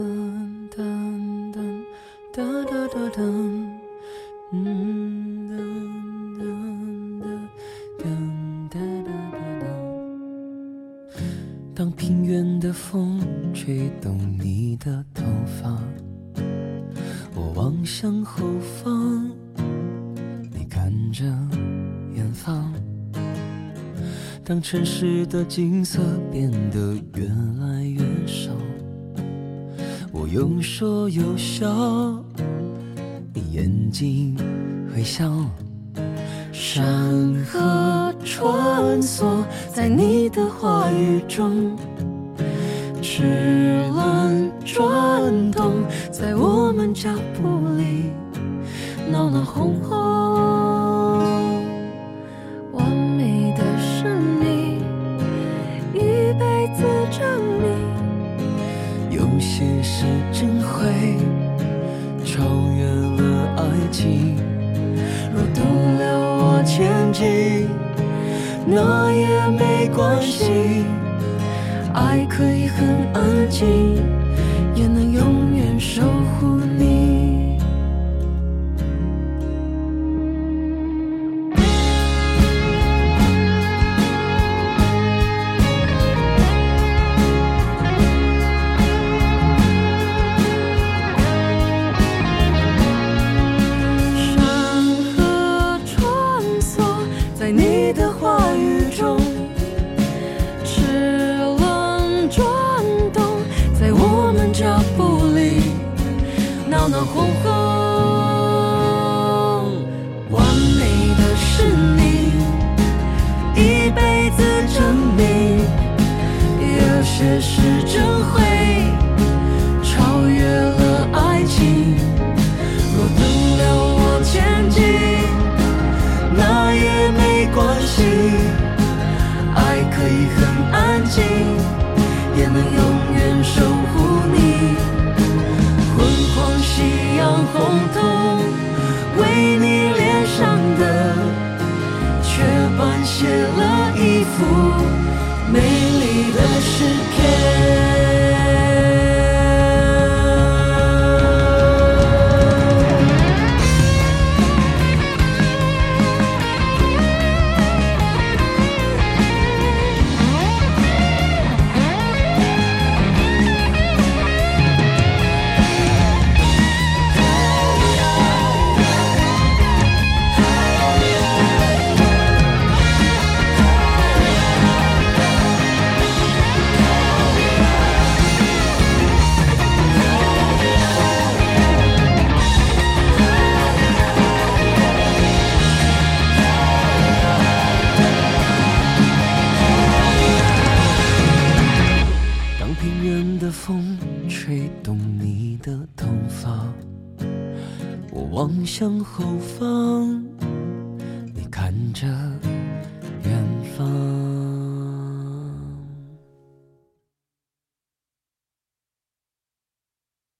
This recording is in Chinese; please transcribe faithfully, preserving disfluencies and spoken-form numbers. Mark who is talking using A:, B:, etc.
A: 噔噔哒哒哒噔，嗯噔噔噔噔哒哒哒噔。当平原的风吹动你的头发，我望向后方，你看着远方。当城市的景色变得越来越少，我有说有笑，你眼睛会笑。山河穿梭在你的话语中，齿轮转动在我们脚步里，闹闹哄哄。完美的是你，一辈子证明，有些事真会超越了爱情。若动了我前进，那也没关系，爱可以很安静，也能永远守护你。这是真会超越了爱情，若等了我前进，那也没关系，爱可以很安静，也能永远守护你。昏黄夕阳红透为你脸上的雀斑，写了一幅美丽的诗篇。望向后方，你看着远方。